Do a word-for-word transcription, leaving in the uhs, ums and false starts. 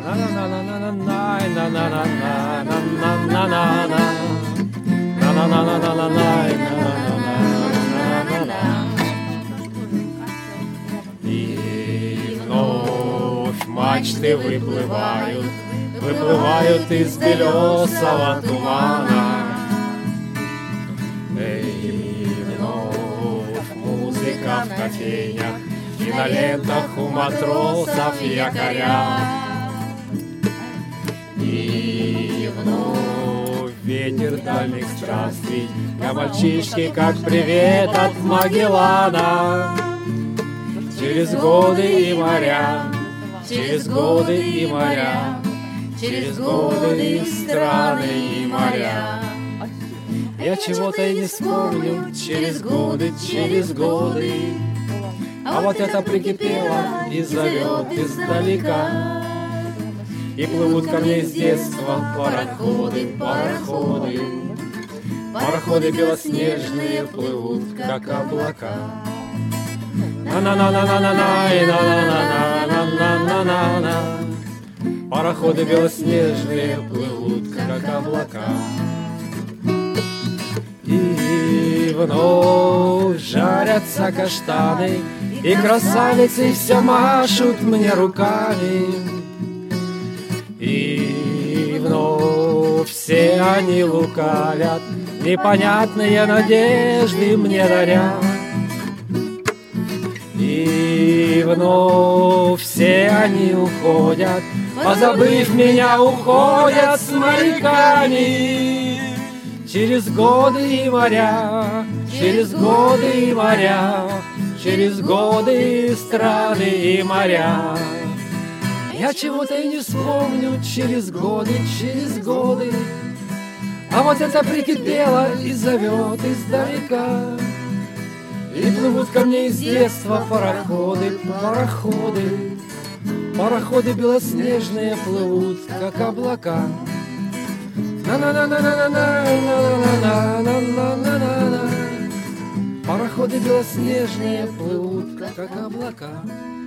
И вновь мачты выплывают, выплывают из белесого тумана. Эй, вновь музыка в кофейнях и на лентах у матросов якоря. И вновь ветер дальних странствий для мальчишки, как привет от Магеллана. Через годы и моря, через годы и моря, через годы и страны и моря. Я чего-то и не вспомню через годы, через годы. А вот это прикипело и зовет издалека. И плывут ко мне с детства пароходы, пароходы. Пароходы белоснежные плывут, как облака. На-на-на-на-на-на-на-на-на-на-на-на-на. Пароходы белоснежные плывут, как облака. И вновь жарятся каштаны, и красавицы все машут мне руками. И вновь все они лукавят, непонятные надежды мне дарят. И вновь все они уходят, позабыв меня, уходят с моряками. Через годы и моря, через годы и моря, через годы и страны и моря. Я чего-то и не вспомню через годы, через годы. А вот это прикипело и зовет издалека. И плывут ко мне из детства пароходы, пароходы. Пароходы белоснежные плывут, как облака. На-на-на-на-на-на-на-на-на-на-на-на. Пароходы белоснежные плывут, как облака.